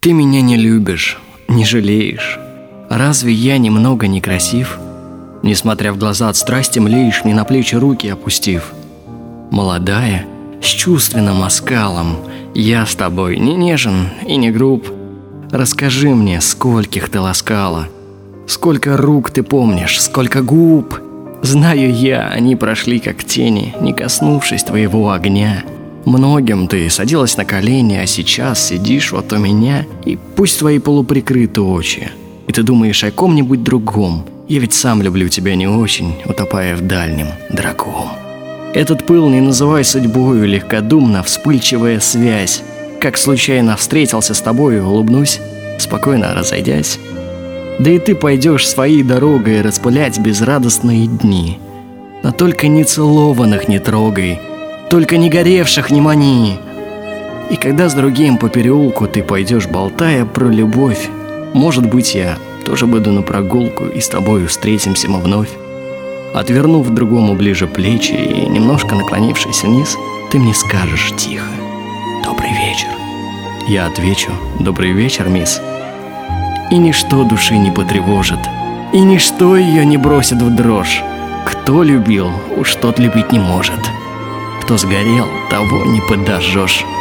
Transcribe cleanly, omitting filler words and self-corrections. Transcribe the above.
Ты меня не любишь, не жалеешь. Разве я немного некрасив? Несмотря в глаза от страсти млеешь, мне на плечи руки опустив. Молодая, с чувственным оскалом, я с тобой не нежен и не груб. Расскажи мне, скольких ты ласкала, сколько рук ты помнишь, сколько губ. Знаю я, они прошли как тени, не коснувшись твоего огня. Многим ты садилась на колени, а сейчас сидишь вот у меня, и пусть твои полуприкрыты очи, и ты думаешь о ком-нибудь другом. Я ведь сам люблю тебя не очень, утопая в дальнем, дорогом. Этот пыл не называй судьбою, легкодумно вспыльчивая связь. Как случайно встретился с тобою, улыбнусь, спокойно разойдясь. Да и ты пойдешь своей дорогой распылять безрадостные дни. Но только нецелованных не трогай, только не горевших не мани. И когда с другим по переулку ты пойдешь, болтая про любовь, может быть, я тоже буду на прогулку, и с тобою встретимся мы вновь. Отвернув другому ближе плечи и немножко наклонившись вниз, ты мне скажешь тихо: «Добрый вечер». Я отвечу: «Добрый вечер, мисс». И ничто души не потревожит, и ничто ее не бросит в дрожь. Кто любил, уж тот любить не может. Кто сгорел, того не подожжешь.